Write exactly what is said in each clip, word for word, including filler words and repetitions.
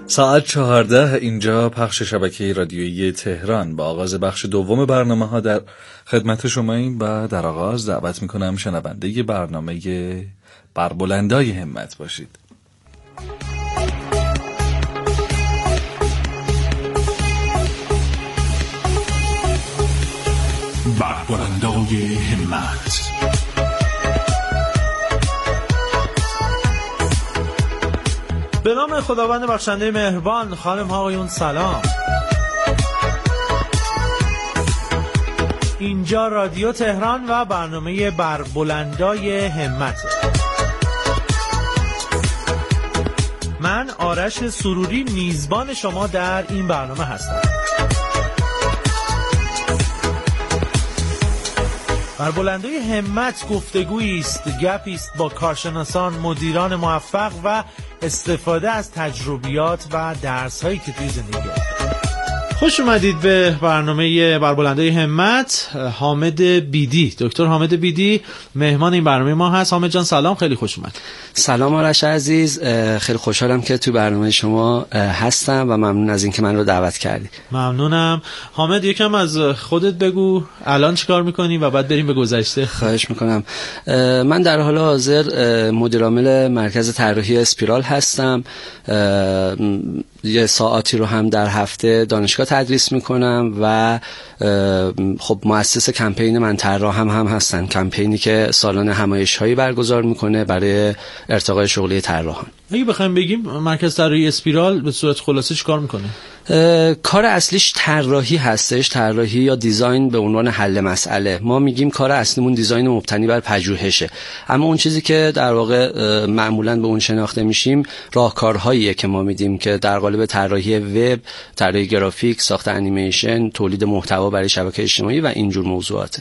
ساعت چهارده اینجا پخش شبکه رادیویی تهران. با آغاز بخش دوم برنامه ها در خدمت شماییم و در آغاز دعوت میکنم شنونده برنامه بربلندای همت باشید. بربلندای همت. به نام خداوند بخشنده مهربان. خانم ها آقایون سلام. اینجا رادیو تهران و برنامه بربلندای همت. من آرش سروری میزبان شما در این برنامه هستم. بربلندای همت گفتگویی است، گپی است با کارشناسان، مدیران موفق و استفاده از تجربیات و درس‌هایی که توی زندگی دارید. خوش اومدید به برنامه بربلندای همت. حامد بیدی، دکتر حامد بیدی مهمان این برنامه ما هست. حامد جان سلام، خیلی خوش اومد. سلام آرش عزیز، خیلی خوشحالم که تو برنامه شما هستم و ممنون از اینکه من رو دعوت کردی. ممنونم. حامد یکم از خودت بگو، الان چیکار میکنی و بعد بریم به گذشته. خواهش میکنم. من در حال حاضر مدیر عامل مرکز طراحی اسپیرال هستم. یه ساعتی رو هم در هفته دانشگاه تدریس میکنم و خب مؤسس کمپین من طراح هم هم هستن، کمپینی که سالانه همایش‌هایی برگزار میکنه برای ارتقای شغلی طراحان. اگه بخوایم بگیم مرکز طراحی اسپیرال به صورت خلاصه چیکار میکنه؟ کار اصلیش طراحی هستش، طراحی یا دیزاین به عنوان حل مسئله. ما میگیم کار اصلیمون دیزاین مبتنی بر پژوهشه، اما اون چیزی که در واقع معمولاً به اون شناخته میشیم راهکارهاییه که ما میدیم که در قالب طراحی وب، طراحی گرافیک، ساخت انیمیشن، تولید محتوا برای شبکه اجتماعی و اینجور موضوعاته.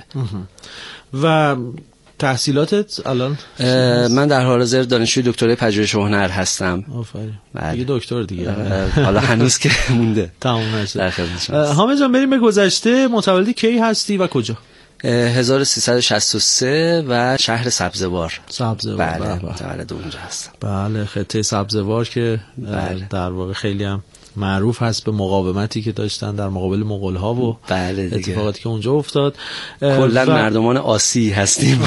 و تحصیلاتت الان؟ من در حال حاضر دانشجوی دکترای پژوهش هنر هستم. آفرین. دیگه دکتر دیگه. حالا هنوز که مونده. تموم نشد. در خدمت شما. حامد جان بریم به گذشته. متولد کی هستی و کجا؟ هزار و سیصد و شصت و سه و شهر سبزوار. سبزوار. بله، متولد اونجا هستم. بله، خطه سبزوار که بله. در واقع خیلی هم معروف هست به مقاومتی که داشتن در مقابل مغول‌ها و بله اتفاقاتی که اونجا افتاد. کلا و... مردمان آسی هستیم.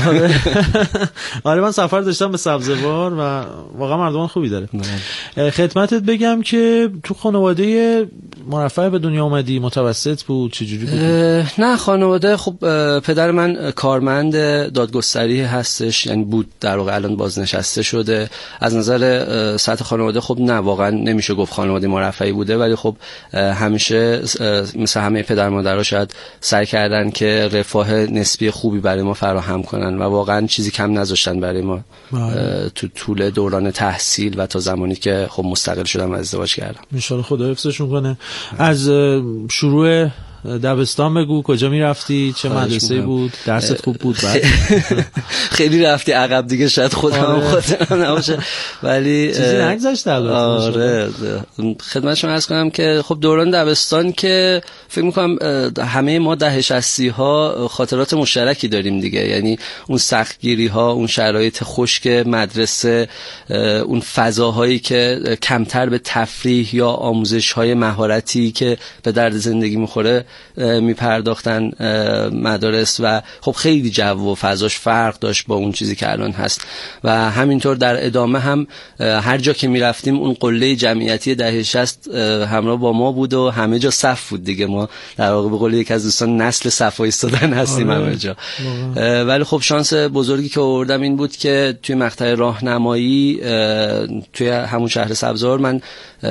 آره من سفر داشتم به سبزوار و واقعا مردمان خوبی داره. بله. خدمتت بگم که تو خانواده مرفه به دنیا اومدی، متوسط بود، چجوری بود؟ نه خانواده خب پدر من کارمند دادگستری هستش، یعنی بود، در واقع الان بازنشسته شده. از نظر سطح خانواده خب نه واقعا نمیشه گفت خانواده مرفهی بوده، ولی خب همیشه مثل همه پدر مادرها شاید سعی کردن که رفاه نسبی خوبی برای ما فراهم کنن و واقعا چیزی کم نذاشتن برای ما تو طول دوران تحصیل و تا زمانی که خب مستقل شدم و ازدواج کردم. ان شاء الله خدا حفظشون کنه. از شروع دبستان بگو، کجا میرفتی، چه مدرسه‌ای بود، درست خوب بود؟ بعد خیلی رفتی عقب دیگه، شاید خودم خودم نباشه ولی چیزی نگذشت. آره خدمت شما عرض کنم که خب دوران دبستان که فکر می‌کنم همه ما دهه شصتی ها خاطرات مشترکی داریم دیگه، یعنی اون سختگیری ها، اون شرایط خشک مدرسه، اون فضاهایی که کمتر به تفریح یا آموزش‌های مهارتی که به درد زندگی می‌خوره میپرداختن مدارس و خب خیلی جو و فضاش فرق داشت با اون چیزی که الان هست و همینطور در ادامه هم هر جا که میرفتیم اون قله جمعیتی دهه شصت همراه با ما بود و همه جا صف بود دیگه. ما در واقع به قول یک از دوستان نسل صف ایستادن هستیم همه جا. ولی خب شانس بزرگی که آوردم این بود که توی مقطع راهنمایی توی همون شهر سبزوار من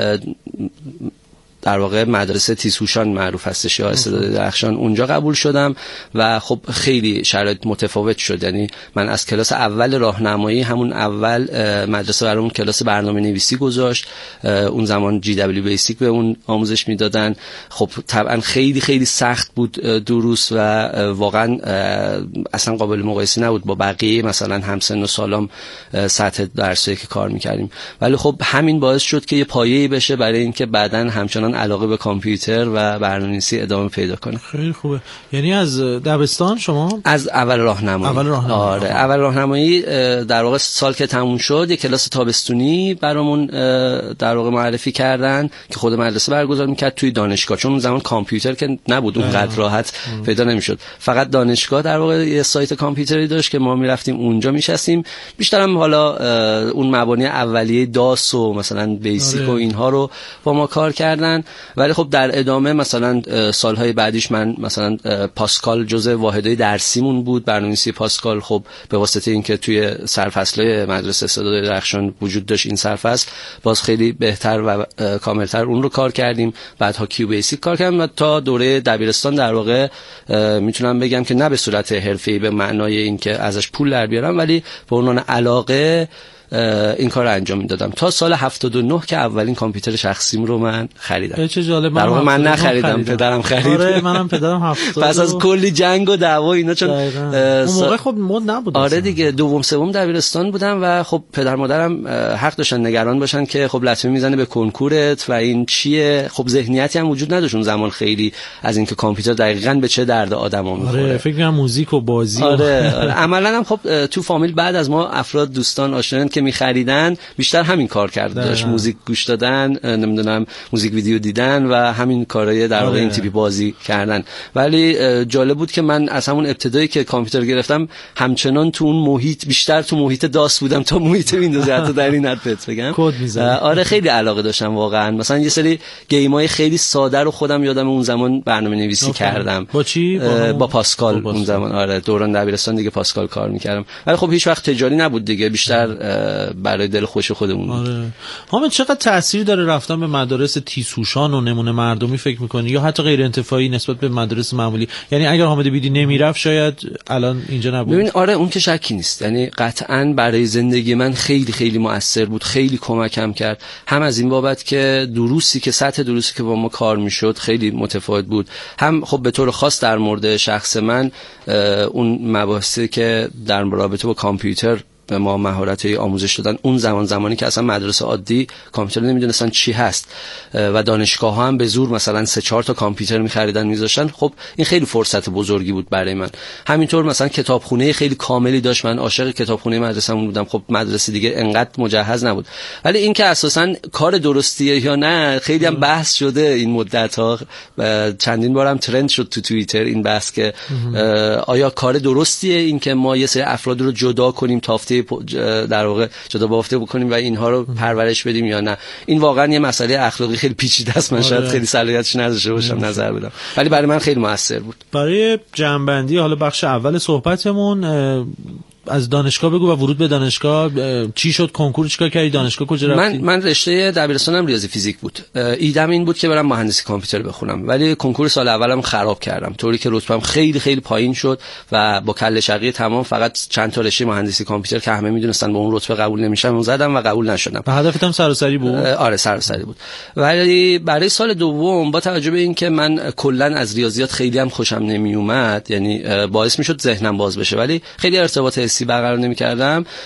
در واقع مدرسه تیزهوشان معروف هستش یا استعداد درخشان، اونجا قبول شدم و خب خیلی شرایط متفاوت شد. یعنی من از کلاس اول راهنمایی همون اول مدرسه برامون کلاس برنامه نویسی گذاشت، اون زمان جی دبلیو بیسیک به اون آموزش میدادن. خب طبعا خیلی خیلی سخت بود دروس و واقعا اصلا قابل مقایسه نبود با بقیه مثلا همسن و سالام سطح درسی که کار میکردیم، ولی خب همین باعث شد که یه پایه‌ای بشه برای اینکه بعداً همچنان همچنان علاقه به کامپیوتر و برنامه‌نویسی ادامه پیدا کنه. خیلی خوبه. یعنی از دبستان شما از اول راهنمایی اول راهنمایی آره اول راهنمایی در واقع سال که تموم شد یک کلاس تابستونی برامون در واقع معرفی کردن که خود مدرسه برگزار میکرد توی دانشگاه، چون اون زمان کامپیوتر که نبود اونقدر راحت پیدا نمیشد، فقط دانشگاه در واقع یه سایت کامپیوتری داشت که ما میرفتیم اونجا میشستیم. بیشتر هم حالا اون مبانی اولیه داس و مثلا بیسیک و اینها رو با ما کار کردن، ولی خب در ادامه مثلا سالهای بعدیش من مثلا پاسکال جزء واحدهای درسیمون بود، برنامه‌نویسی پاسکال. خب به واسطه اینکه توی سرفصل‌های مدرسه استعداد درخشان وجود داشت این سرفصل، باز خیلی بهتر و کاملتر اون رو کار کردیم. بعدها کیو بیسیک کار کردیم و تا دوره دبیرستان در واقع میتونم بگم که نه به صورت حرفه‌ای به معنای اینکه ازش پول در بیارم، ولی به عنوان علاقه این کار رو انجام میدادم تا سال هفتاد و نه که اولین کامپیوتر شخصیم رو من خریدم. چه جالب. در واقع من نخریدم، خریدم. پدرم خرید. آره منم پدرم هفتاد پس از کلی جنگ و دعوا اینا، چون اون موقع خب مد نبود. آره دیگه دوم سوم دبیرستان بودم و خب پدر مادرم حق داشتن نگران باشن که خب لطمه میزنه به کنکورت و این چیه. خب ذهنیتی هم وجود نداشت اون زمان خیلی از اینکه کامپیوتر دقیقاً به چه درد آدما میخوره. آره فکر کنم موزیک و بازی. آره, آره. عملاً هم خب تو فامیل بعد از ما افراد دوستان آشنایان که می‌خریدن بیشتر همین کار کرد، داشت موزیک گوش دادن، نمیدونم موزیک ویدیو دیدن و همین کارهای در واقع این تیپی بازی کردن. ولی جالب بود که من از همون ابتدایی که کامپیوتر گرفتم همچنان تو اون محیط، بیشتر تو محیط داس بودم تا محیط ویندوز. حتی در این حد بهت بگم کد می‌زدم. آره خیلی علاقه داشتم واقعا. مثلا یه سری گیم‌های خیلی ساده رو خودم یادم اون زمان برنامه‌نویسی کردم. با چی؟ با, با پاسکال اون زمان. آره دوران دبیرستان دیگه پاسکال کار می‌کردم، ولی خب هیچ وقت تجاری نبود دیگه، بیشتر برای دل خوش خودمون. آره. حامد چقدر تأثیر داره رفتن به مدارس تیزهوشان و نمونه مردمی فکر می‌کنی، یا حتی غیر انتفاعی نسبت به مدارس معمولی؟ یعنی اگر حامد بیدی نمیرفت شاید الان اینجا نبود. ببین آره اون که شکی نیست، یعنی قطعاً برای زندگی من خیلی خیلی مؤثر بود، خیلی کمکم کرد. هم از این بابت که دروسی که سطح دروسی که با ما کار میشد خیلی متفاوت بود، هم خب به طور خاص در مورد شخص من اون مباحثی که در رابطه با کامپیوتر به ما مهارت‌های آموزش دادن اون زمان، زمانی که اصلا مدرسه عادی کامپیوتر نمیدونستن چی هست و دانشگاه‌ها هم به زور مثلا سه چهار تا کامپیوتر می‌خریدن می‌ذاشتن. خب این خیلی فرصت بزرگی بود برای من. همینطور مثلا کتابخونه خیلی کاملی داشت، من عاشق کتابخونه مدرسه‌مون بودم. خب مدرسه دیگه انقدر مجهز نبود، ولی این که اساساً کار درستیه یا نه خیلی هم بحث شده این مدت‌ها. چندین بارم ترند شد تو توییتر این بحث که آیا کار درستیه این که ما یه سری افراد رو جدا کنیم، تافته در واقع جدا بافته بکنیم و اینها رو پرورش بدیم یا نه. این واقعا یه مسئله اخلاقی خیلی پیچیده است، من شاید خیلی صلاحیتش نداشته باشم نظر بدم، ولی برای من خیلی موثر بود. برای جنبندی حالا بخش اول صحبتمون از دانشگاه بگو و ورود به دانشگاه چی شد، کنکور چیکار کردی، دانشگاه کجا رفتی؟ من من رشته دبیرستانم ریاضی فیزیک بود. ایدم این بود که برم مهندسی کامپیوتر بخونم، ولی کنکور سال اولم خراب کردم طوری که رتبه‌ام خیلی خیلی پایین شد و با کله شقی تمام فقط چند تا رشته مهندسی کامپیوتر که همه میدونستان با اون رتبه قبول نمیشم اون زدم و قبول نشدم. و هدفتم سراسری بود؟ آره سراسری بود. ولی برای سال دوم با توجه به اینکه من کلا از ریاضیات خیلی هم خوشم نمی اومد، یعنی باعث میشد ذهنم باز بشه ولی خیلی ارتباط حسی برقرار نمی‌کردم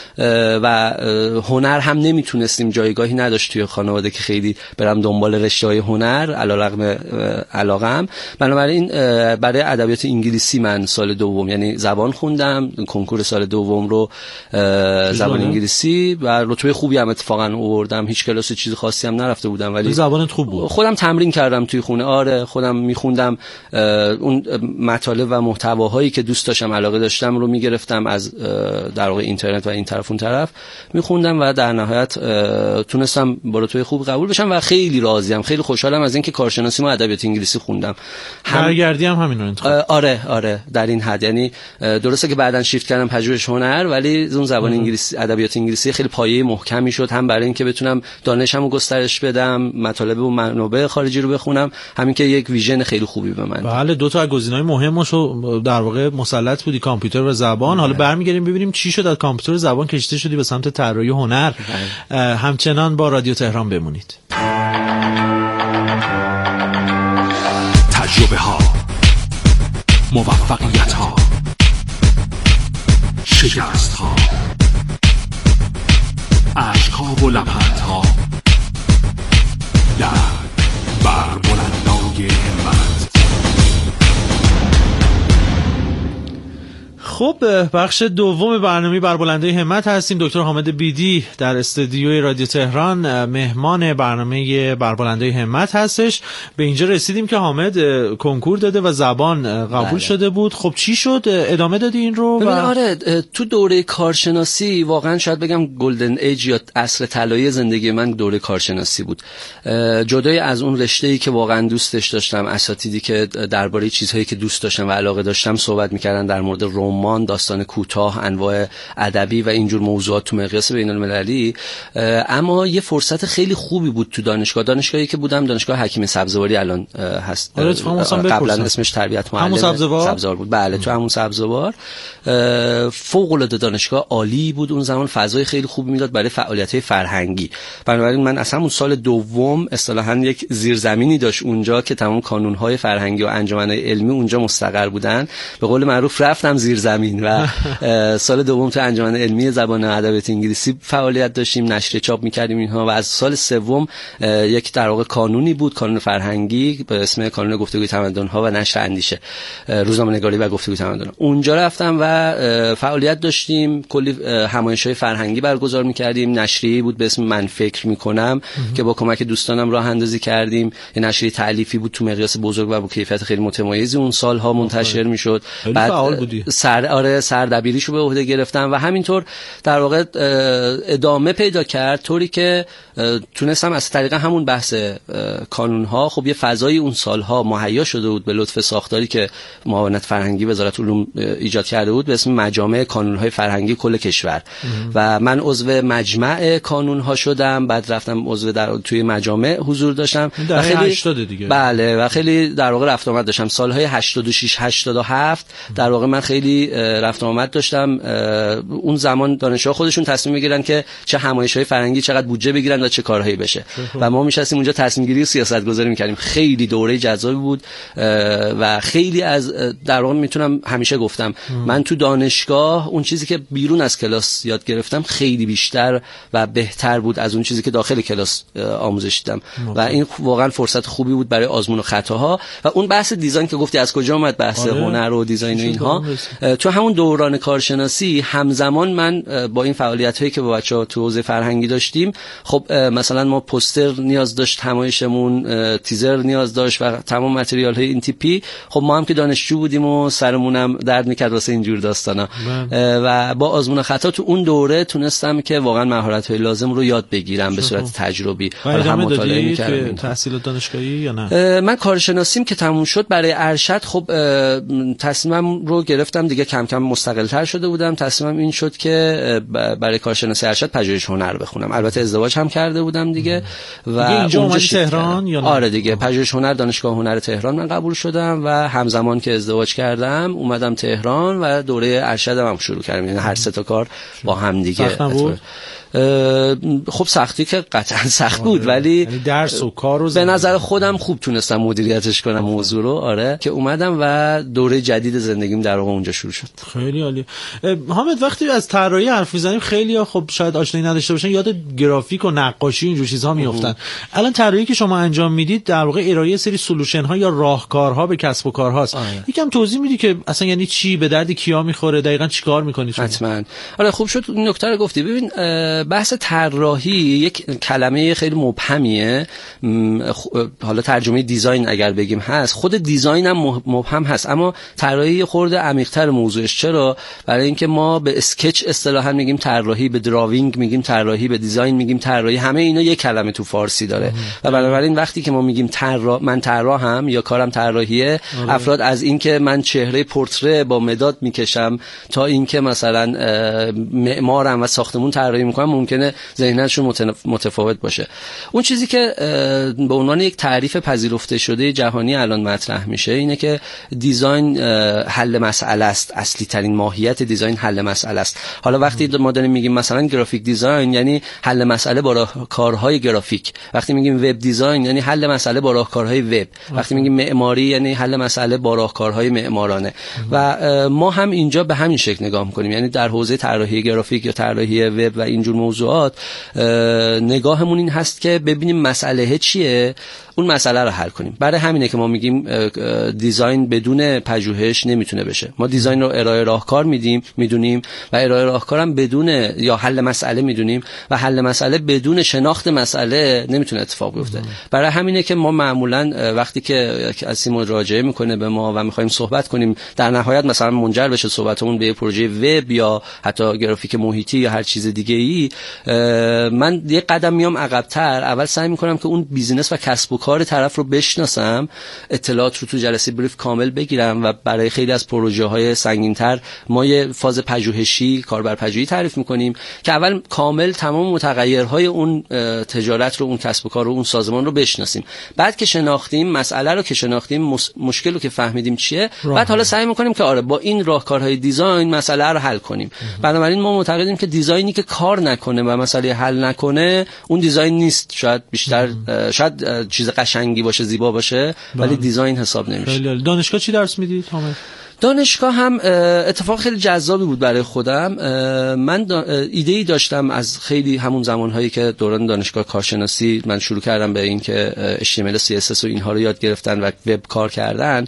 و هنر هم نمیتونستیم، جایگاهی نداشت توی خانواده که خیلی برم دنبال رشته‌های هنر علیرغم علاقه‌ام. بنابراین برای ادبیات انگلیسی من سال دوم یعنی زبان خوندم، کنکور سال دوم رو زبان انگلیسی و رتبه خوبی هم اتفاقا آوردم. هیچ کلاس چیز خاصی هم نرفته بودم ولی زبانت خوب بود. خودم تمرین کردم توی خونه. آره خودم میخوندم، اون مطالب و محتواهایی که دوست داشتم علاقه داشتم رو میگرفتم از در واقع اینترنت و این طرف اون طرف میخوندم و در نهایت تونستم با رتبه خوب قبول بشم و خیلی راضیم، خیلی خوشحالم از اینکه کارشناسی و ادبیات انگلیسی خوندم. برگردی هم همین رو انتخاب. آره آره در این حد، یعنی درسته که بعدن شیفت کردم پژوهش هنر ولی اون زبان انگلیسی ادبیات انگلیسی خیلی پایه محکمی شد، هم برای اینکه بتونم دانشمو گسترش بدم، مطالب و منابع خارجی رو بخونم، همین که یک ویژن خیلی خوبی به من. بله دو تا از گزینه‌های مهمشو در واقع مسلط بودی، کامپیوتر و زبان. حالا برمیگردیم ببینیم چی شد از کامپیوتر و زبان کشیده شدی به سمت طراحی هنر. همچنان با رادیو تهران بمونید. تجربه ها، موفقیت ها، شکست ها، عشق ها و لبخند ها در برنامه خب بخش دوم برنامه بر بلندای همت هستیم. دکتر حامد بیدی در استودیوی رادیو تهران مهمان برنامه بر بلندای همت هستش. به اینجا رسیدیم که حامد کنکور داده و زبان قبول بله. شده بود. خب چی شد؟ ادامه دادی این رو؟ و... آره تو دوره کارشناسی واقعا شاید بگم گلدن ایج یا عصر طلایی زندگی من دوره کارشناسی بود. جدای از اون رشته‌ای که واقعا دوستش داشتم، اساتیدی که درباره چیزهایی که دوست داشتم و علاقه داشتم صحبت می‌کردن در مورد رمان، داستان کوتاه، انواع ادبی و اینجور موضوعات تو مقیاس بین‌المللی. اما یه فرصت خیلی خوبی بود تو دانشگاه دانشگاهی که بودم، دانشگاه حکیم سبزواری الان هست. قبلا اسمش تربیت معلم سبزوار بود. بله تو همون سبزوار. فوق‌العاده دانشگاه عالی بود. اون زمان فضای خیلی خوبی میداد برای فعالیت‌های فرهنگی. بنابراین من اصلا اون سال دوم اصطلاحاً یک زیرزمینی داشت اونجا که تمام کانون‌های فرهنگی و انجمن‌های علمی اونجا مستقر بودن. به قول معروف رفتم زیرزمین و سال دوم تو انجمن علمی زبان و ادبیات انگلیسی فعالیت داشتیم، نشریه چاپ می‌کردیم اینها و از سال سوم یک در واقع کانونی بود، کانون فرهنگی به اسم کانون گفتگوی تمدن‌ها و نشر اندیشه، روزنامه‌نگاری و گفتگوی تمدن. اونجا رفتم و فعالیت داشتیم، کلی همایش‌های فرهنگی برگزار می‌کردیم. نشریه‌ای بود به اسم من فکر می‌کنم که با کمک دوستانم راه اندازی کردیم. یه نشریه تألیفی بود تو مقیاس بزرگ و با کیفیت خیلی متمایزی اون سال‌ها منتشر می‌شد. بعد سر آره سردبیریشو به عهده گرفتم و همینطور در واقع ادامه پیدا کرد، طوری که تونستم از طریق همون بحث کانون‌ها خب یه فضایی اون سال‌ها مهیا شده بود به لطف ساختاری که معاونت فرهنگی وزارت علوم ایجاد کرده بود به اسم مجامع کانون‌های فرهنگی کل کشور و من عضو مجمع کانون‌ها شدم. بعد رفتم عضو در توی مجامع حضور داشتم و خیلی هشتاد دیگه. بله و خیلی در واقع رفت آمد داشتم. سال‌های هشتاد و شش هشتاد و هفت در واقع من خیلی رفت آمد داشتم. اون زمان دانشجوها خودشون تصمیم می‌گیرن که چه همایش‌های فرهنگی چقدر بودجه بگیرن و چه کارهایی بشه و ما می‌شستیم اونجا تصمیم گیری و سیاست‌گذاری می‌کردیم. خیلی دوره جذابی بود و خیلی از در واقع میتونم همیشه گفتم من تو دانشگاه اون چیزی که بیرون از کلاس یاد گرفتم خیلی بیشتر و بهتر بود از اون چیزی که داخل کلاس آموزش دیدم و این واقعا فرصت خوبی بود برای آزمون و خطاها. و اون بحث دیزاین که گفتی از کجا اومد، بحث آره. هنر و دیزاین و اینها، تو همون دوران کارشناسی همزمان من با این فعالیت‌هایی که با بچه‌ها تو حوزه فرهنگی داشتیم، خب مثلا ما پوستر نیاز داشت همایشمون، تیزر نیاز داشت و تمام متریال‌های این تیپی. خب ما هم که دانشجو بودیم و سرمونم درد می‌کرد واسه اینجور داستانا و با آزمون خطا تو اون دوره تونستم که واقعا مهارت‌های لازم رو یاد بگیرم به صورت تجربی. حالا هم مطالعه می‌کردم. تحصیلات دانشگاهی یا نه؟ من کارشناسیم که تموم شد برای ارشد خب تصمیمم رو گرفتم دیگه، کم کم مستقل‌تر شده بودم. تصمیمم این شد که برای کارشناسی ارشد پژوهش هنر بخونم. البته ازدواج هم کرده بودم دیگه و اینجا اومدی تهران یا نه؟ آره دیگه پژوهش هنر دانشگاه هنر تهران من قبول شدم و همزمان که ازدواج کردم اومدم تهران و دوره ارشدم هم شروع کردم. یعنی هر سه تا کار با هم دیگه. خب سختی که قطعا سخت بود ولی یعنی درس و کار رو به نظر خودم خوب تونستم مدیریتش کنم موضوع رو. آره که اومدم و دوره جدید زندگیم در واقع اونجا شروع شد. خیلی عالی. حامد وقتی از طراحی حرف می‌زنیم خیلی‌ها خب شاید آشنایی نداشته باشن، یاد گرافیک و نقاشی اینجور چیزها میافتن. الان طراحی که شما انجام میدید در واقع ارائه سری سولوشن ها یا راهکارها به کسب و کارهاست. یکم توضیح میدی که اصلا یعنی چی، به درد کیا میخوره، دقیقاً چیکار می‌کنید شما؟ حتما. آره خوب شد این نکته رو گفتی. ببین بحث طراحی یک کلمه خیلی مبهمیه. حالا ترجمه دیزاین اگر بگیم هست، خود دیزاین هم مبهم هست، اما طراحی خورده عمیق‌تر موضوعش. چرا؟ برای اینکه ما به اسکچ اصطلاحاً میگیم طراحی، به دراوینگ میگیم طراحی، به دیزاین میگیم طراحی، همه اینا یک کلمه تو فارسی داره و بنابراین وقتی که ما میگیم طراح، من طراحم یا کارم طراحیه، افراد از اینکه من چهره پورتره با مداد میکشم تا اینکه مثلا معمارم و ساختمون طراحی میکنم ممکنه ذهنشون متفاوت باشه. اون چیزی که به عنوان یک تعریف پذیرفته شده جهانی الان مطرح میشه اینه که دیزاین حل مسئله است. اصلی ترین ماهیت دیزاین حل مسئله است. حالا وقتی ما داریم میگیم مثلا گرافیک دیزاین یعنی حل مسئله با راهکارهای گرافیک، وقتی میگیم وب دیزاین یعنی حل مسئله با راهکارهای وب، وقتی میگیم معماری یعنی حل مسئله با راهکارهای معمارانه. و ما هم اینجا به همین شکل نگاه میکنیم، یعنی در حوزه طراحی گرافیک یا طراحی وب و اینجور موضوعات نگاهمون این هست که ببینیم مسئله چیه، اون مسئله رو حل کنیم. برای همینه که ما میگیم دیزاین بدون پژوهش نمیتونه بشه. ما دیزاین رو ارائه راهکار میدیم میدونیم و ارائه راهکار هم بدون یا حل مسئله میدونیم و حل مسئله بدون شناخت مسئله نمیتونه اتفاق بیفته. برای همینه که ما معمولا وقتی که کسی مراجعه میکنه به ما و میخوایم صحبت کنیم، در نهایت مثلا منجر بشه صحبتمون به پروژه وب یا حتی گرافیک محیطی یا هر چیز دیگه ای، من یه قدم میام عقب‌تر. اول سعی میکنم که اون بیزینس و کسب و کار طرف رو بشناسم، اطلاعات رو تو جلسه بریف کامل بگیرم و برای خیلی از پروژه های سنگین‌تر ما یه فاز پژوهشی، کاربر پژوهی تعریف میکنیم که اول کامل تمام متغیرهای اون تجارت رو، اون کسب و کار رو، اون سازمان رو بشناسیم. بعد که شناختیم مسئله رو، که شناختیم مشکل رو که فهمیدیم چیه، بعد حالا سعی میکنیم که آره با این راهکارهای دیزاین مسئله رو حل کنیم. بنابراین ما معتقدیم که دیزاینی که کار نکنه و مسئله حل نکنه اون دیزاین نیست. شاید بیشتر شاید چیز قشنگی باشه، زیبا باشه، ولی دیزاین حساب نمیشه. دانشگاه چی درس میدید حامد؟ دانشگاه هم اتفاق خیلی جذابی بود برای خودم. من ایده‌ای داشتم از خیلی همون زمانهایی که دوران دانشگاه کارشناسی من شروع کردم به این که اچ تی ام ال سی اس اس و اینها رو یاد گرفتن و وب کار کردن.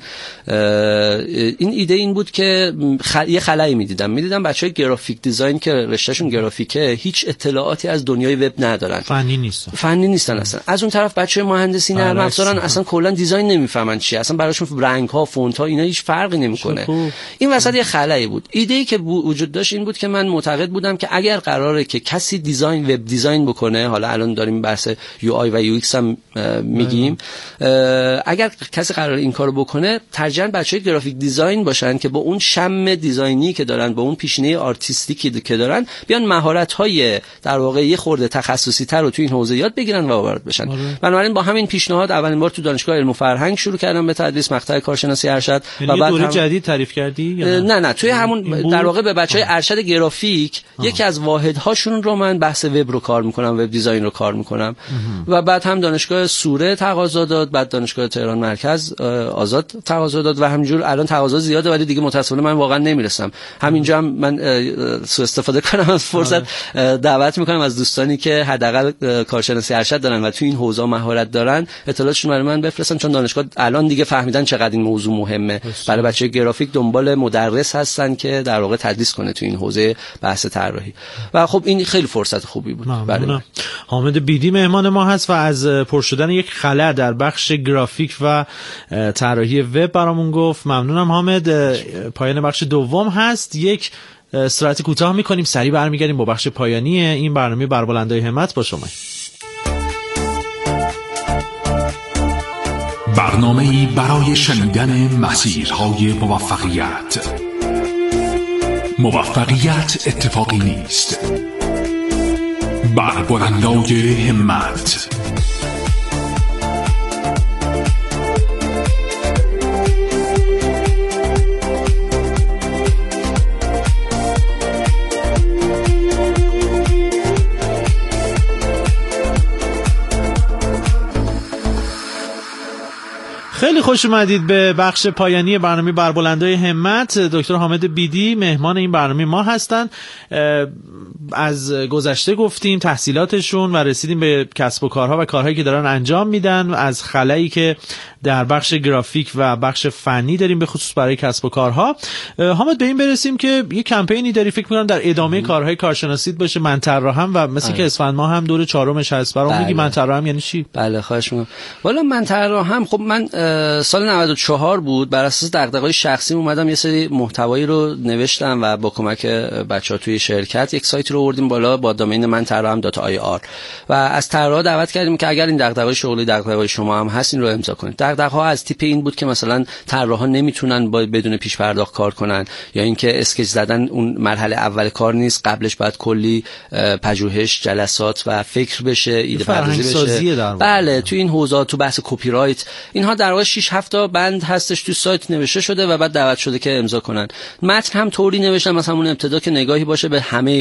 این ایده این بود که خل... یه خلایی میدیدم میدیدم بچهای گرافیک دیزاین که رشتهشون گرافیکه هیچ اطلاعاتی از دنیای وب ندارن، فنی نیستن فنی نیستن اصلا. از اون طرف بچهای مهندسی نرم افزارن اصلا کلا دیزاین نمیفهمن چیه، اصلا براشون رنگ ها، فونت ها اینا هیچ فرقی نمیکنه. این وسط یه خلایی بود. ایده‌ای که وجود داشت این بود که من معتقد بودم که اگر قراره که کسی دیزاین وب دیزاین بکنه، حالا الان داریم بحث یو آی و یو ایکس هم میگیم، اگر کسی قراره این کارو بکنه ترجیحاً بچهای گرافیک دیزاین باشن که با اون شم دیزاینی که دارن، با اون پیشینه آرتیستیکی که دارن، بیان مهارت‌های در واقع یه خورده تخصصی‌تر رو تو این حوزه یاد بگیرن و وارد بشن. بنابراین با همین پیشنهاد اولین بار تو دانشگاه علم و فرهنگ شروع کردم به تدریس مقطع کارشناسی ارشد و بعد دوره جدید تعریف کردی؟ نه نه, نه توی همون در واقع به بچهای ارشد گرافیک آه. یکی از واحدهاشون رو من بحث وب رو کار میکنم، وب دیزاین رو کار میکنم و بعد هم دانشگاه سوره تقاضا داد، بعد دانشگاه تهران مرکز آزاد تقاضا داد و همینجور الان تقاضا زیاده ولی دیگه متاسفانه من واقعا نمیرسم. همینجا هم من سوء استفاده کنم از فرصت، دعوت میکنم از دوستانی که حداقل کارشناسی ارشد دارن و تو این حوزه مهارت دارن اطلاعاتشون برای من بفرستن، چون دانشگاه الان دیگه فهمیدن چقدر این موضوع مهمه. برای بچه گرافیک دنبال مدرس هستن که در واقع تدریس کنه تو این حوزه بحث طراحی و خب این خیلی فرصت خوبی بود. بله. حامد بیدی مهمان ما هست و از پر شدن یک خلا در بخش گرافیک و طراحی وب برامون گفت. ممنونم حامد. پایان بخش دوم هست، یک استراحت کوتاه میکنیم، سریع برمیگردیم با بخش پایانی این برنامه بربلندای همت با شما. برنامه‌ای برای شنیدن مسیرهای موفقیت. موفقیت اتفاقی نیست. بربلندای همت. خیلی خوش اومدید به بخش پایانی برنامه بربلندای همت. دکتر حامد بیدی مهمان این برنامه ما هستن. از گذشته گفتیم، تحصیلاتشون و رسیدیم به کسب و کارها و کارهایی که دارن انجام میدن، از خلایی که در بخش گرافیک و بخش فنی داریم به خصوص برای کسب و کارها. حامد به این برسیم که یه کمپینی داری فکر می‌کنم در ادامه کارهای کارشناسیت باشه، من طراحم، و مثل که اسفند ماه هم دور چهارمش هست. برام میگی من طراحم یعنی چی؟ بله خواهش می‌کنم. والا من طراحم، خب من سال نود و چهار بود، بر اساس دغدغه‌های شخصی اومدم یه سری محتوایی رو نوشتم و با کمک بچه‌ها توی شرکت یک سایت رو آوردیم بالا با دامین من طراحم دات آی آر و از طراحا دعوت کردیم که اگر این دغدغه‌های شغلی دغدغه‌های شما هم هست این رو امضا کنید. دغدغه‌ها از تیپ این بود که مثلا طراحا نمیتونن با بدون پیش پرداخت کار کنن، یا اینکه اسکچ زدن اون مرحله اول کار نیست، قبلش باید کلی پژوهش، جلسات و فکر بشه، ایده پردازی بشه. بله تو این حوزه، تو بحث کپی رایت اینها در واقع شش هفت تا بند هستش تو سایت نوشته شده و بعد دعوت شده که امضا کنن. متن هم طوری نوشتم مثلا اون ابتدا که نگاهی باشه به همه کاتگوری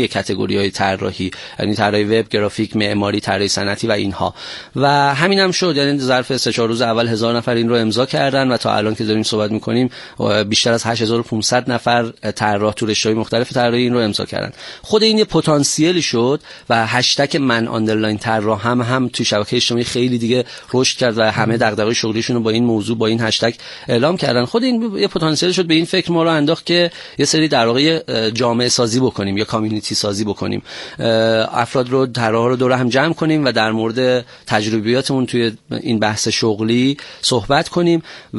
کاتگوری‌های طراحی، یعنی طراحی وب، گرافیک، معماری، طراحی صنعتی و اینها. و همین هم شد، یعنی ظرف سه چهار روز اول هزار نفر این رو امضا کردن و تا الان که داریم صحبت می‌کنیم بیشتر از هشت هزار و پانصد نفر طراح تو رشته‌های مختلف طراحی این رو امضا کردن. خود این یه پتانسیلی شد و هشتگ من آندرلاین طراح هم هم توی شبکه اجتماعی خیلی دیگه رشد کرد و همه دغدغه شغلیشون رو با این موضوع با این هشتگ اعلام کردن. خود این یه پتانسیل شد، به این فکر ما رو انداخت که یه سری در واقع جامعه سازی بکنیم یا کامیونیتی سازی بکنیم، افراد رو طراحا رو دور هم جمع کنیم و در مورد تجربیاتمون توی این بحث شغلی صحبت کنیم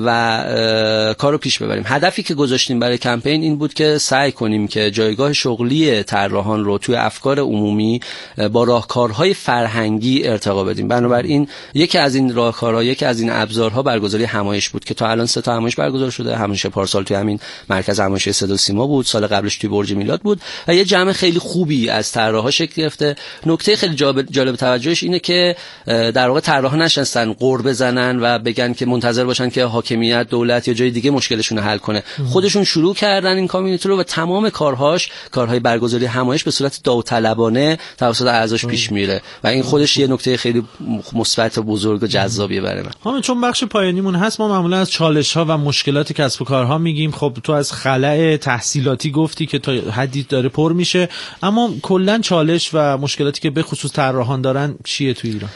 و کارو پیش ببریم. هدفی که گذاشتیم برای کمپین این بود که سعی کنیم که جایگاه شغلی طراحان رو توی افکار عمومی با راهکارهای فرهنگی ارتقا بدیم. بنابراین یکی از این راهکارها، یکی از این ابزارها برگزاری همایش بود که تا الان سه تا همایش برگزار شده. همایش پارسال توی همین مرکز همایش صدا و سیما بود، سال قبلش توی برج میلاد بود و یه جمع خیلی خوبی از طراحا شکل گرفته. نکته خیلی جالب توجهش اینه که در واقع طراحا نشستن قور بزنن و بگن که منتظر باشن که حاکمیت، دولت یا جای دیگه مشکلشون رو حل کنه. خودشون شروع کردن این کامیونیتی رو و تمام کارهاش، کارهای برگزاری همایش به صورت داوطلبانه توسط اعضاش پیش میره و این خودش یه نکته خیلی مثبت و بزرگ و جذابیه برای من. همین چون بخش پایانیمون هست، ما معمولا از چالش‌ها و مشکلات کسب و کارها میگیم. خب تو از خلأ تحصیلاتی گفتی که تا حدی داره پر میشه، اما کلا چالش و مشکلاتی که به خصوص طراحان دارن چیه تو ایران؟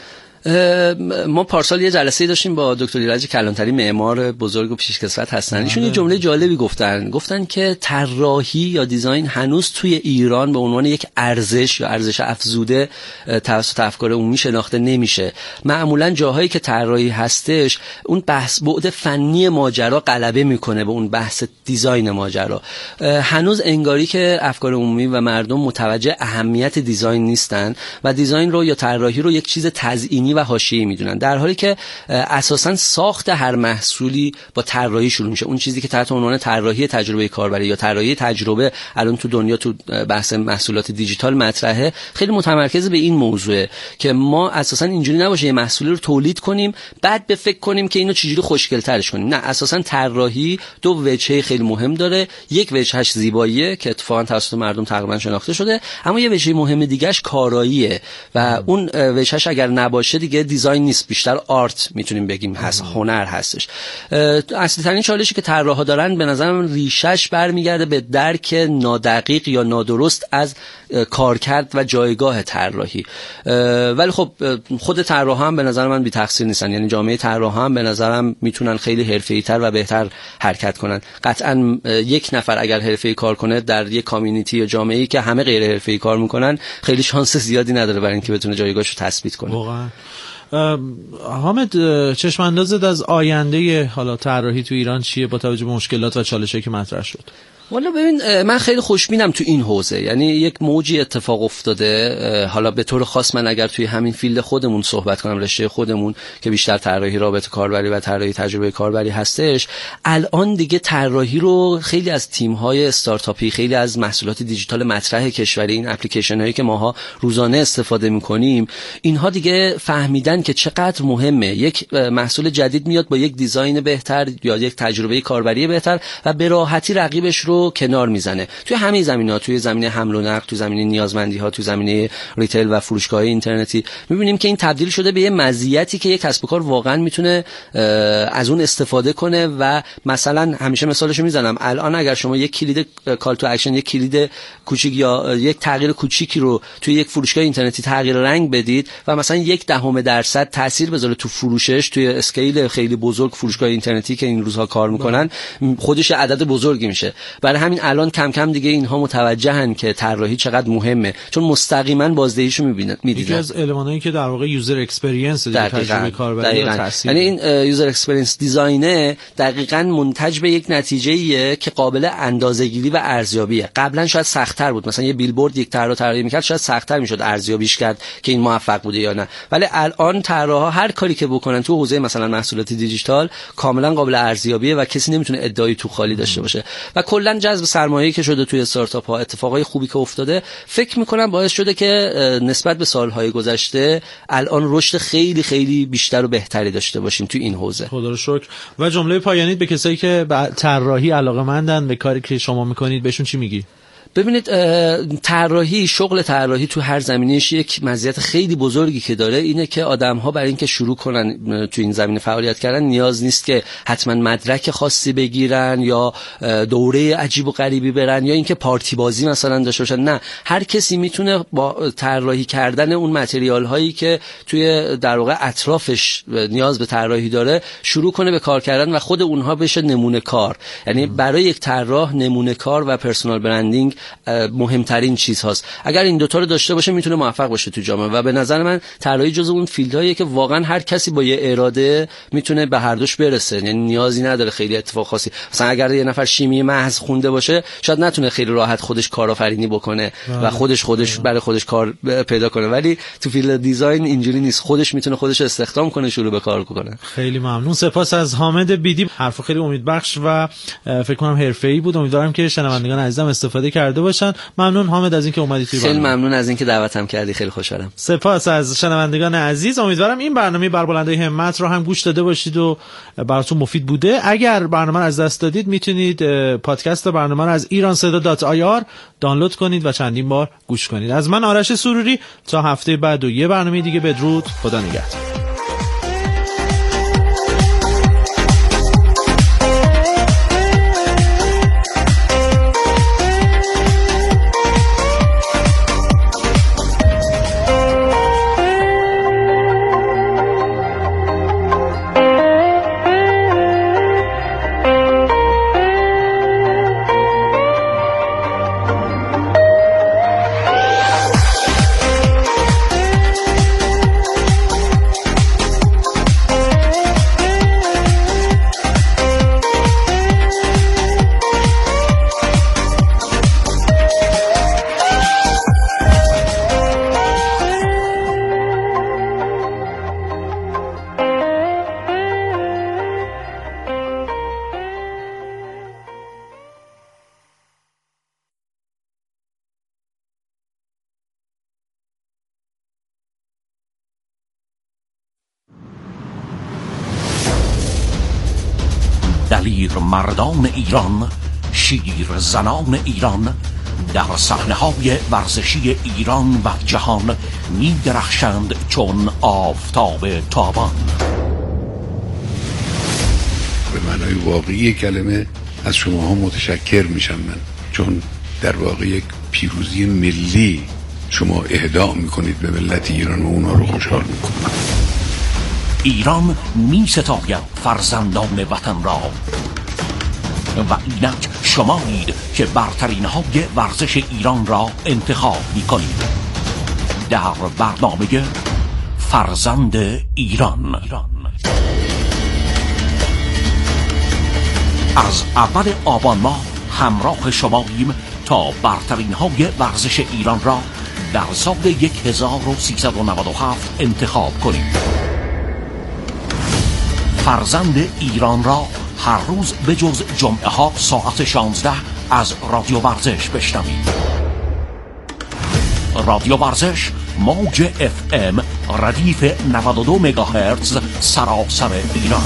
ما پارسال یه جلسه داشتیم با دکتر ایرج کلانتری، معمار بزرگ و پیشکسوت هستن. ایشون یه جمله جالبی گفتن گفتن که طراحی یا دیزاین هنوز توی ایران به عنوان یک ارزش یا ارزش افزوده توسط افکار عمومی شناخته نمیشه. معمولا جاهایی که طراحی هستش اون بحث بعد فنی ماجرا غلبه میکنه به اون بحث دیزاین ماجرا. هنوز انگاری که افکار عمومی و مردم متوجه اهمیت دیزاین نیستن و دیزاین رو یا طراحی رو یک چیز تزئینی و حاشیه‌ای میدونن، در حالی که اساساً ساخت هر محصولی با طراحی شروع میشه. اون چیزی که تحت عنوان طراحی تجربه کاربری یا طراحی تجربه الان تو دنیا تو بحث محصولات دیجیتال مطرحه، خیلی متمرکز به این موضوعه که ما اساساً اینجوری نباشه یه محصولی رو تولید کنیم بعد به فکر کنیم که اینو چجوری خوشگل‌ترش کنیم. نه، اساساً طراحی دو وجهه خیلی مهم داره. یک وجهش زیباییه که اتفاقاً توسط مردم تقریبا شناخته شده، اما یه وجه مهم دیگه‌اش کاراییه و اون وجهش اگر نباشه دیگه دیزاین نیست، بیشتر آرت میتونیم بگیم هست، هنر هستش. اصلی ترین چالشی که طراحا دارن به نظرم ریشش برمیگرده به درک نادقیق یا نادرست از کارکرد و جایگاه طراحی. ولی خب خود طراحا هم به نظر من بی تقصیر نیستن، یعنی جامعه طراحا هم به نظرم میتونن خیلی حرفه‌ای‌تر و بهتر حرکت کنن. قطعا یک نفر اگر حرفه‌ای کار کنه در یک کامیونیتی یا جامعه‌ای که همه غیر حرفه‌ای کار میکنن خیلی شانس زیادی نداره برای اینکه بتونه جایگاهش رو تثبیت کنه. واقعا. حامد، چشم اندازت از آینده حالا طراحی تو ایران چیه با توجه به مشکلات و چالشایی که مطرح شد؟ والا ببین، من خیلی خوشبینم تو این حوزه، یعنی یک موجی اتفاق افتاده. حالا به طور خاص من اگر توی همین فیلد خودمون صحبت کنم، رشته خودمون که بیشتر طراحی رابطه کاربری و طراحی تجربه کاربری هستش، الان دیگه طراحی رو خیلی از تیم‌های استارتاپی، خیلی از محصولات دیجیتال مطرح کشوری، این اپلیکیشن هایی که ماها روزانه استفاده می‌کنیم، اینها دیگه فهمیدن که چقدر مهمه یک محصول جدید میاد با یک دیزاین بهتر یا یک تجربه کاربری بهتر و به راحتی رقیبش رو کنار میزنه. توی همه زمینه‌ها، توی زمینه حمل و نقل، توی زمینه نیازمندی‌ها، توی زمینه ریتیل و فروشگاه‌های اینترنتی، می‌بینیم که این تبدیل شده به یه مزیتی که یک کسب و کار واقعا میتونه از اون استفاده کنه. و مثلا همیشه مثالشو میزنم، الان اگر شما یک کلید کال تو اکشن، یک کلید کوچیک یا یک تغییر کوچیکی رو توی یک فروشگاه اینترنتی تغییر رنگ بدید و مثلا یک دهم درصد تاثیر بذاره تو فروشش، توی اسکیل خیلی بزرگ فروشگاه اینترنتی که این روزها کار میکنن، خودش عدد بزرگی میشه. برای همین الان کم کم دیگه اینها متوجهن که طراحی چقدر مهمه، چون مستقیما بازدهیشو میبینن میدیدن. یکی از المانایی که در واقع یوزر اکسپریانس دیگه، تجربه کاربری و تاثیر، یعنی این یوزر اکسپریانس دیزاینه دقیقاً منتج به یک نتیجه‌ایه که قابل اندازه‌گیری و ارزیابیه. قبلا شاید سخت‌تر بود، مثلا یه بیلبورد یک طراح طراحی می‌کرد شاید سخت‌تر می‌شد ارزیابیش کرد که این موفق بوده یا نه، ولی الان طراحا هر کاری که بکنن تو حوزه مثلا محصولات دیجیتال کاملا قابل ارزیابیه و کسی نمیتونه ادعای تو خالی داشته باشه. و کلا جذب سرمایه‌ای که شده توی استارتاپ‌ها، اتفاقای خوبی که افتاده، فکر می‌کنم باعث شده که نسبت به سال‌های گذشته الان رشد خیلی خیلی بیشتر و بهتری داشته باشیم توی این حوزه. خدا رو شکر. و جمله پایانیت به کسایی که به طراحی علاقه‌مندن، به کاری که شما می‌کنید، بهشون چی میگی؟ ببینید طراحی، شغل طراحی تو هر زمینه‌اش یک مزیت خیلی بزرگی که داره اینه که آدم‌ها برای اینکه شروع کنن تو این زمینه فعالیت کردن نیاز نیست که حتما مدرک خاصی بگیرن یا دوره عجیب و غریبی برن یا اینکه پارتی بازی مثلا داشته باشن. نه، هر کسی میتونه با طراحی کردن اون متریال هایی که توی در واقع اطرافش نیاز به طراحی داره شروع کنه به کار کردن و خود اونها بشه نمونه کار. یعنی برای یک طراح نمونه کار و پرسونال برندینگ مهمترین چیز هاست. اگر این دوتا رو داشته باشه میتونه موفق باشه تو جامعه و به نظر من طراحی جزو اون فیلدهاییه که واقعا هر کسی با یه اراده میتونه به هر دوش برسه. یعنی نیازی نداره خیلی اتفاق خاصی. مثلا اگر یه نفر شیمی محض خونده باشه شاید نتونه خیلی راحت خودش کارآفرینی بکنه و خودش خودش برای خودش کار پیدا کنه، ولی تو فیلد دیزاین اینجوری نیست. خودش میتونه خودش استخدام کنه، شروع به کار کنه. خیلی ممنون. سپاس از حامد بیدی. حرف خیلی امیدبخش و فکر کنم حرفه‌ای بود. امیدوارم که شنوندگان عزیزم استفاده کرده باشن. ممنون حامد از اینکه اومدی توی برنامه. خیلی ممنون از اینکه دعوتم کردی. خیلی خوشحالم. سپاس از شنوندگان عزیز. امیدوارم این برنامه بر بلندای همت رو هم گوش داده باشید و براتون مفید بوده. اگر برنامه رو از دست دادید میتونید پادکست برنامه رو از ایران صدا دات آی آر دانلود کنید و چندین بار گوش کنید. از من آرش سروری تا هفته بعد و یه برنامه دیگه بدرود. خدا نگهدار. دلیر مردان ایران، شیر زنان ایران در صحنه‌های ورزشی ایران و جهان می درخشند چون آفتاب تابان. به معنای واقعی کلمه از شماها متشکر میشم من، چون در واقع یک پیروزی ملی شما اهدا میکنید به ملت ایران و اونا رو خوشحال میکنید. ایران می ستاید فرزندان وطن را و اینک شمایید که برترین های ورزش ایران را انتخاب می کنید در برنامه فرزند ایران. از اول آبان ماه همراه شماییم تا برترین های ورزش ایران را در سال هزار و سیصد و نود و هفت انتخاب کنیم. فرزند ایران را هر روز به جز جمعه ها ساعت شانزده از رادیو ورزش بشنوید. رادیو ورزش موج اف ام ردیف نود و دو مگاهرتز سراسر ایران.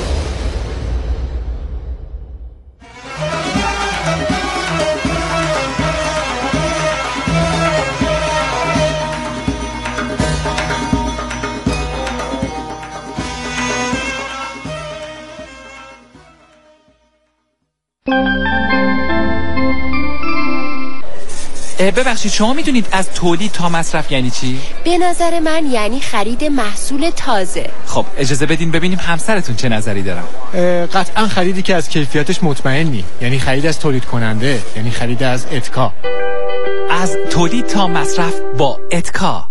ببخشید شما میدونید از تولید تا مصرف یعنی چی؟ به نظر من یعنی خرید محصول تازه. خب اجازه بدین ببینیم همسرتون چه نظری دارن. قطعا خریدی که از کیفیتش مطمئنی، یعنی خرید از تولید کننده، یعنی خرید از اتکا. از تولید تا مصرف با اتکا.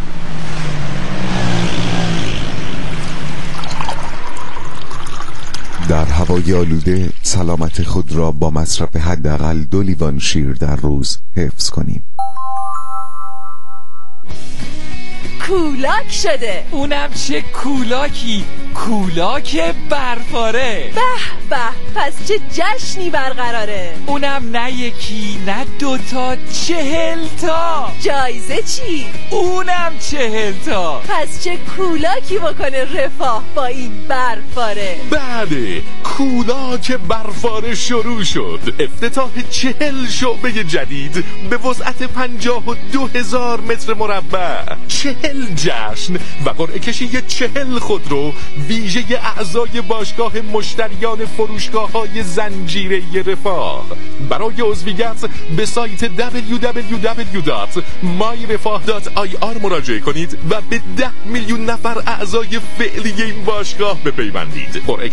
در هوای آلوده سلامت خود را با مصرف حداقل دو لیوان شیر در روز حفظ کنیم. کولاک شده. اونم چه کولاکی؟ کولاک برفاره. به به، پس چه جشنی برقراره. اونم نه یکی نه دوتا، چهل تا. جایزه چی؟ اونم چهل تا. پس چه کولاکی بکنه رفاه با این برفاره. بله، کولاک برفاره شروع شد. افتتاح چهل شعبه جدید به وسعت پنجاه و دو هزار متر مربع، چهل جشن و قرعه کشی چهل خودرو ویژه اعضای باشگاه مشتریان فروشگاه های زنجیره رفاه. برای عضویت به سایت دبلیو دبلیو دبلیو دات مای رفاه دات آی آر مراجعه کنید و به ده میلیون نفر اعضای فعلی این باشگاه بپیوندید. قرعه